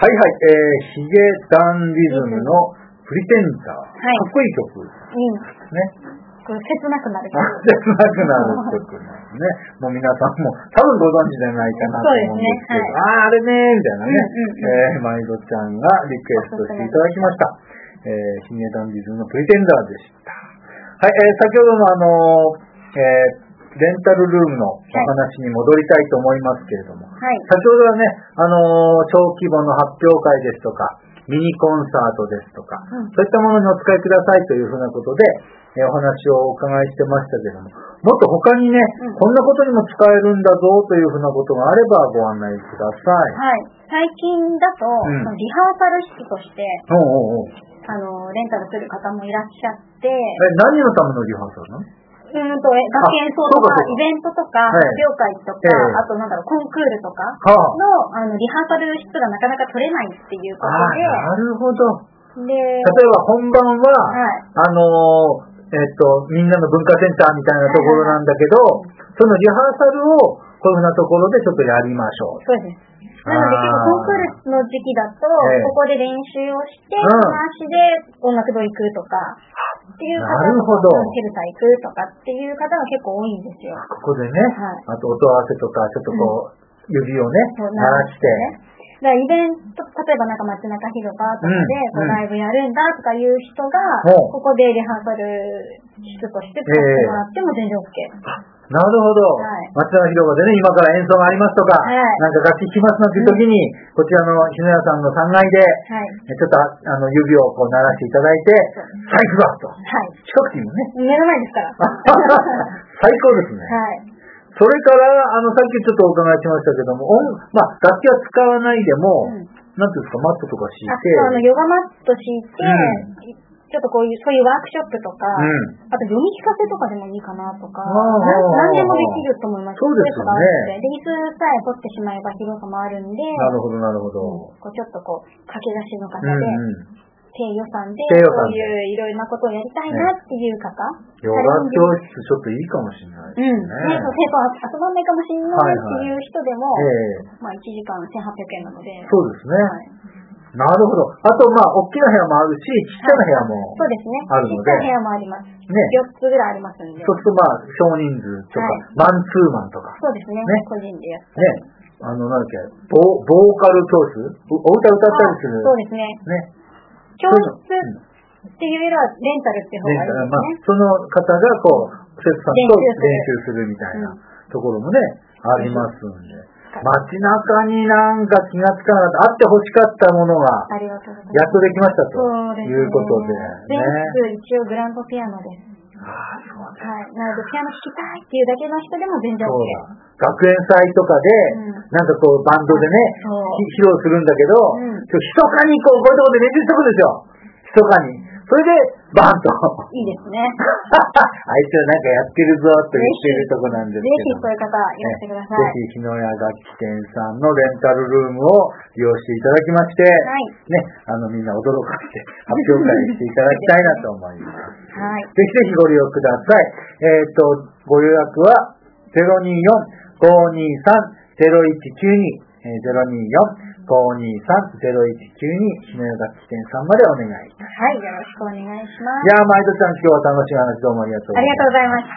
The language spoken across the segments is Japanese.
はいはい、ヒゲダンディズムのプリテンダー、かっこいい曲ね。 切なくなる曲。 切なくなる曲なんですね。もう皆さんも多分ご存知じゃないかなと思うんですけど、あれねみたいなね、マイドちゃんがリクエストしていただきました。ヒゲダンディズムのプリテンダーでした。はい、先ほどのレンタルルームのお話に戻りたいと思いますけれども、先ほどはね、小規模の発表会ですとか、ミニコンサートですとか、そういったものにお使いくださいというふうなことで、お話をお伺いしてましたけども、もっと他にね、こんなことにも使えるんだぞというふうなことがあればご案内ください。 最近だと、リハーサル室として、レンタルする方もいらっしゃって、 何のためのリハーサルなの？ 楽器演奏とか、イベントとか、発表会とか、あとコンクールとかの、リハーサル室がなかなか取れないっていうことで。 なるほど。 で、例えば本番は、みんなの文化センターみたいなところなんだけど、そのリハーサルをこういうふうなところでちょっとやりましょう。 そうです。なので結構コンクールの時期だと、ここで練習をして、足で音楽堂行くとか、っていう方とか、ヘルタ行くとかっていう方が結構多いんですよ。 ここでね、あと音合わせとか、ちょっとこう、指をね、鳴らして。 だからイベント、例えば街中広場とかで、ライブやるんだとかいう人が、ここでリハーサル室として使ってもらっても全然 OK。 なるほど。街中広場でね、今から演奏がありますとか、なんか楽器弾きますなんていう時に、こちらの日野屋さんの3階で、ちょっと指をこう鳴らしていただいて、サイクだと。近くていいもんね。 目の前ですから。 最高ですね。それから、さっきちょっとお伺いしましたけども、楽器は使わないでも、なんていうんですか、マットとか敷いて。 ヨガマット敷いて、ちょっとそういうワークショップとか、あと読み聞かせとかでもいいかなとか、何でもできると思います。 そうですよね。 で、椅子さえ取ってしまえば広さもあるんで、 なるほど、なるほど。 ちょっと駆け出しの方で、低予算で、そういういろいろなことをやりたいなっていう方。 ヨガ教室ちょっといいかもしれないですね。 生徒は遊ばないかもしれないっていう人でも、1時間1800円なので。 そうですね。なるほど。あと、大きな部屋もあるし、ちっちゃな部屋もあるので。 ちっちゃい部屋もあります。4つぐらいありますんで。 そうすると、少人数とか、マンツーマンとか。 そうですね。個人でやって。 なんだっけ、ボーカル教室？お歌歌ったりする。 そうですね。教室っていうよりは、レンタルって方がいいですね。 その方が、生徒さんと練習するみたいなところもね、ありますんで。街中になんか気がつかなかった、あって欲しかったものが、やっとできましたということで。 全部一応グランドピアノです。 そうです。 なのでピアノ弾きたいっていうだけの人でも全然 OK。 学園祭とかで、なんかバンドでね、披露するんだけど、密かにこういうところで練習してくるんですよ。密かに。それで、バンと。 いいですね。 あいつらなんかやってるぞと言ってるとこなんですけど。 ぜひそういう方、いらしてください。 ぜひ、日野屋楽器店さんのレンタルルームを利用していただきまして、みんな驚かせて発表会していただきたいなと思います。ぜひぜひご利用ください。ご予約は、024-523-0192、024-523-0192日野屋楽器店さんまでお願いいたします。 よろしくお願いします。 いやマイドちゃん今日は楽しい話どうもありがとうございました。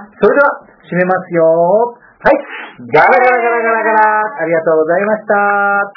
それでは締めますよ。はい。ガラガラガラガラガラ。ありがとうございました。